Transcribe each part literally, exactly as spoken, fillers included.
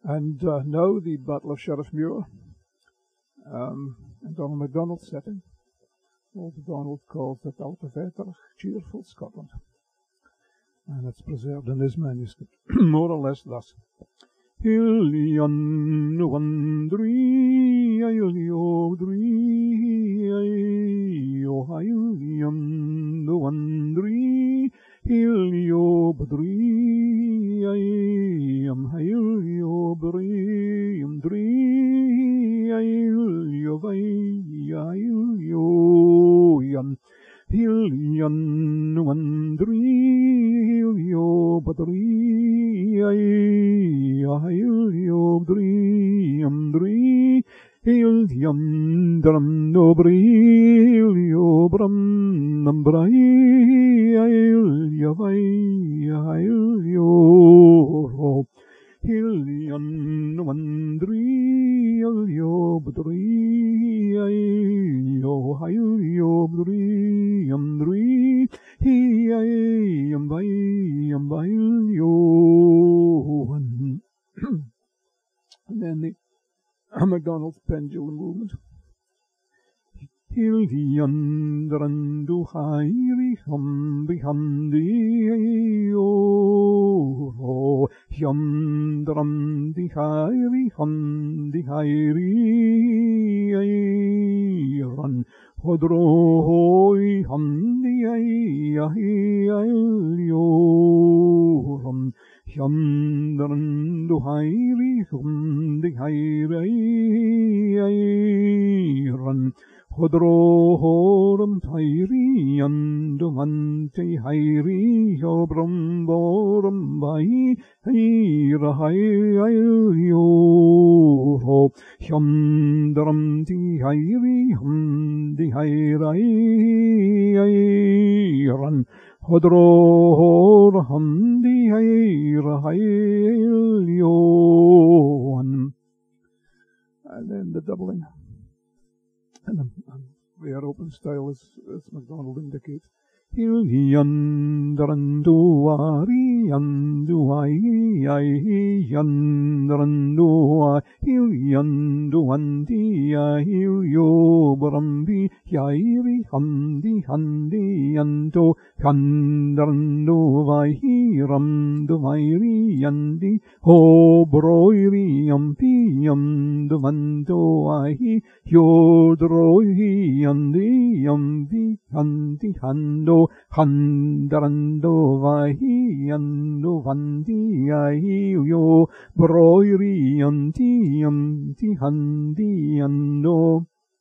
And uh, now the Battle of Sheriffmuir, um, in Donald MacDonald's setting. Old Donald calls it Altaveter, cheerful Scotland. And it's preserved in his manuscript, more or less thus. Hillion one three, Ilio three, Io Hillion one three, Hilio three, Iam Hilio Brium three, Ilio Vai, Ilio Yan. Hillion one three, Hilio three, Hilio three, um three, Hillion drum no bri, Hilio brum num bri, Hilio vai, Hilio ro. Hillion one three, Hilio three, Hilio Hilio three, um three, he am by am by you. And then the MacDonald's pendulum movement. Hildian drandu hairi hum bihandi yo yum drum di hairi hum di hairi run hodro hoi hum di yo rum yum drandu hairi hum di hairi run Hodro horum tairi andum ante hairi yobrum borum bai haira hayo ho hyam drum di hairi hum di hairai ran hodro horum di haira hayo. And then the doubling. And um, um, their open style, as, as MacDonald indicates. Hillian dranduari yanduai ai yandranduai hillian duandi hilio brambi yairi handi handi yanto yandranduai hiramduvairi yandi ho broiri yampi yamduvandoai yodroi yandi yamvi handi hando Handarando vahi ando vandi yo broiri anti anti handi ando.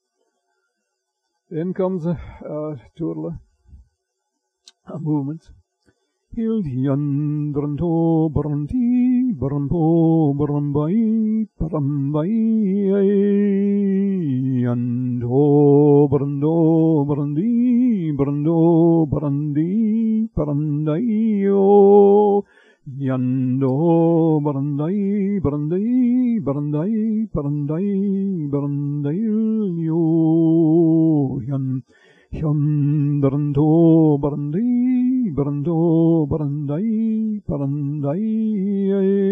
Then comes a uh, total a movement. Hildian dranto branti brampo brambai brambai ando brando brandi brando brandi brandaio yando brandai brandai brandai brandai brandaio yan Hyam brando brandi brando brandai brandai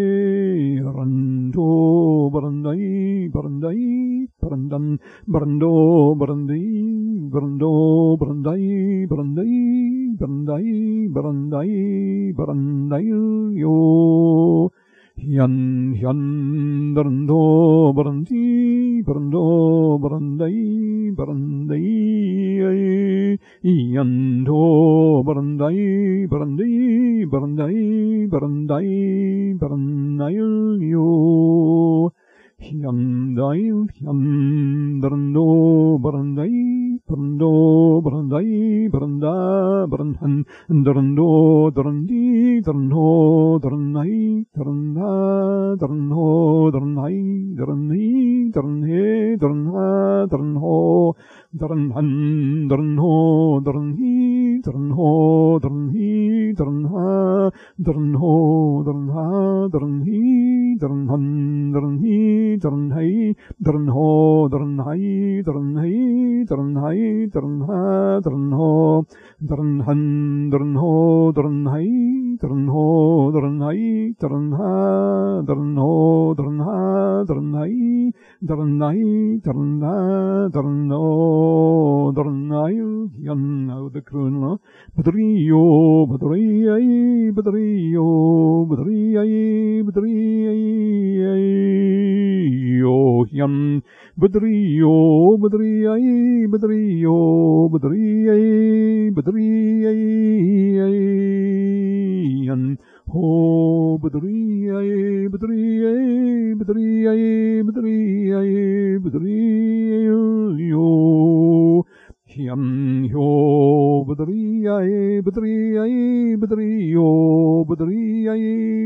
rando brandai brandai brandan brando brandi brando brandai brandai brandai brandai brandai yo Yan yan brando brandi brando brandai brandai yando brandai brandi brandai brandai brandai yo yandai yan brando brandai brando brandai branda brandan drando drandi drando drandai dranda drando drandai drandi drande dranda drando dranhan dranho dranhi dranho dranhi dranha dranho dranha dranhi dranhan dranhi dran hai, dran ho, dran hai, dran hai, dran hai, dran ha, dran ho, dran han, dran ho, dran hai, dran ho, dran hai, dran ha, dran ho, dran ha, dran hai, dran hai, dran ha, dran ho, dran hai, yan out the croon, badrio, badriai, badrio, badriai, badriai, yo, yan, badrio, badriai, badrio, badriai, badriai, yan, ho, badriai, badriai, badriai, badriai, badriai, yo, yan, yo, badriai, badriai, badrio, badriai,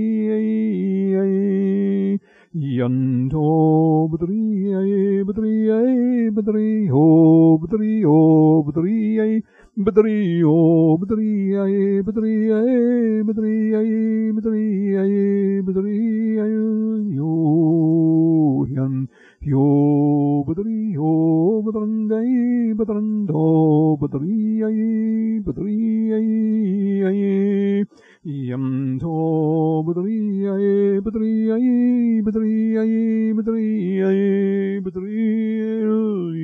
badriai, yan, ho, badriai, badriai, badrio, badrio, badriai, badrio, badriai, badriai, badriai, badriai, badriai, yo, yan, yo, badrio, badrandai, badrando, badriai, badriai, yam to, badriai, badriai, badriai, badriai, badriai,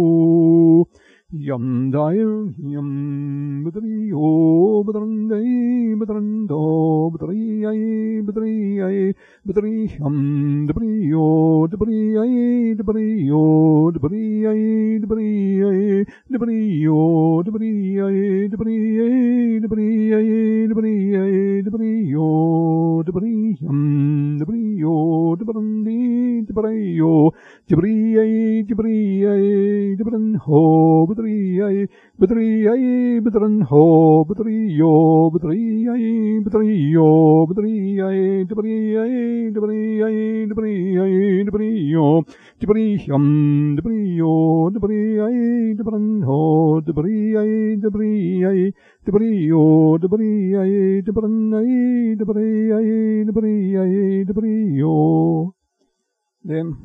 yo, yam dail, yam badrio, badrandai, badrando, badriai, badriai, badriyam, dabrio, dabriai, dabrio, dabriai, dabriai, dabrio, dabriai, dabriai, dabriai, dabriai, dabrio, dabriyam, dabrio, dabrandi, dabrio, dabriai, dabriai, dabranho, badriai, badriai, badranho, badrio, badriai, badrio, badriai, dabriai, Debriai, debriai, debrio, debriam, debrio, debriai, debranho, debriai, debriai, debrio, debriai, debranai, debriai, debriai, debrio. Then,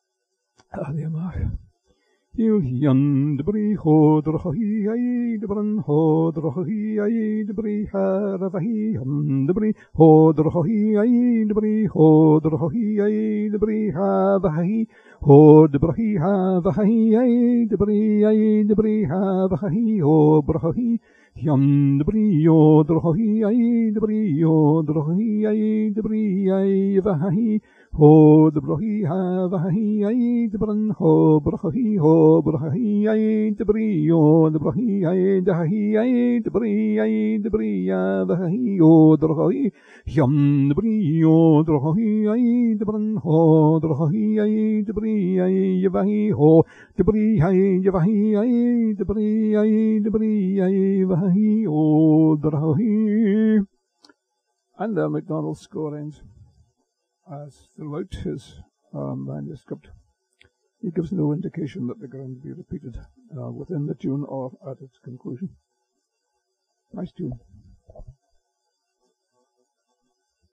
ah, there, Mark. You yan debri ho drohi ay debran ho drohi ay debri ha ravahi yan debri ho drohi ay debri ho drohi ay debri ha vahi ho debri ha vahi ay debri ay debri ha vahi ho brohi yan debri yo drohi ay debri yo drohi ay debri ay vahi ho debri ha vahi ay debran ho brohi ho brohi ay debri yo debri ay dahi ay debri ay debri ya vahi yo drohi yam debri yo drohi ay debran ho drohi ay debri ay vahi ho debri ay vahi ay debri ay debri ay vahi ho drohi. And the MacDonald score ends as throughout his um, manuscript. He gives no indication that they're going to be repeated uh, within the tune or at its conclusion. Nice tune.